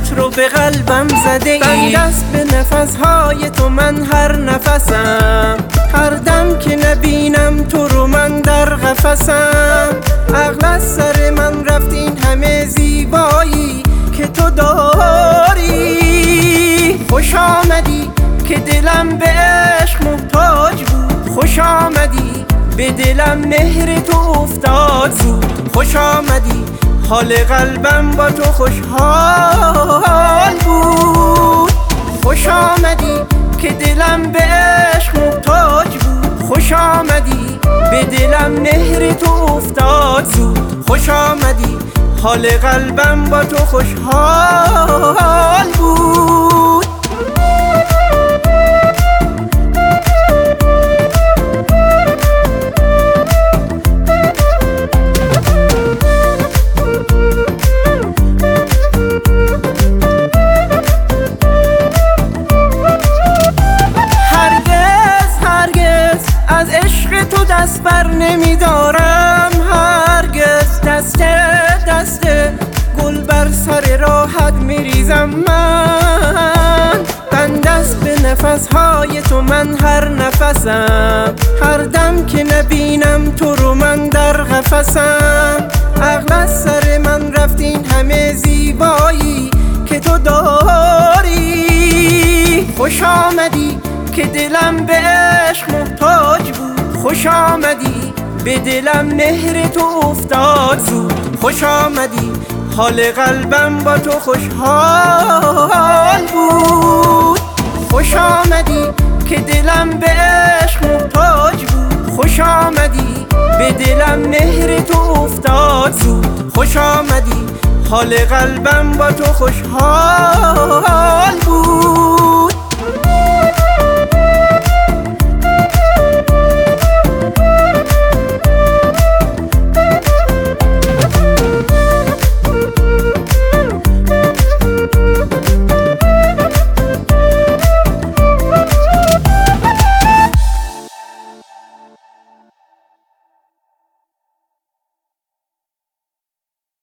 مهرت رو به قلبم زده ای. بندست به نفسهای تو من هر نفسم، هر دم که نبینم تو رو من در قفسم. عقل از سر من رفت این همه زیبایی که تو داری. خوش آمدی که دلم به عشق محتاج بود، خوش آمدی به دلم مهر تو افتاد زود. خوش آمدی حال قلبم با تو خوشحال بود. خوش آمدی که دلم به عشق محتاج بود، خوش آمدی به دلم مهر تو افتاد زود. خوش آمدی حال قلبم با تو خوشحال بود. از عشق تو دست بر نمیدارم هرگز. دست گل بر سر راحت میریزم من. بندست به نفسهای تو من هر نفسم، هر دم که نبینم تو رو من در قفسم. عقل از سر من رفت این همه زیبایی که تو داری. خوش آمدی که دلم به عشق محتاج بود، خوش آمدی به دلم مهر تو افتاد زود. خوش آمدی حال قلبم با تو خوشحال بود. خوش آمدی که دلم به عشق محتاج بود، خوش آمدی به دلم مهر تو افتاد زود. خوش آمدی حال قلبم با تو خوشحال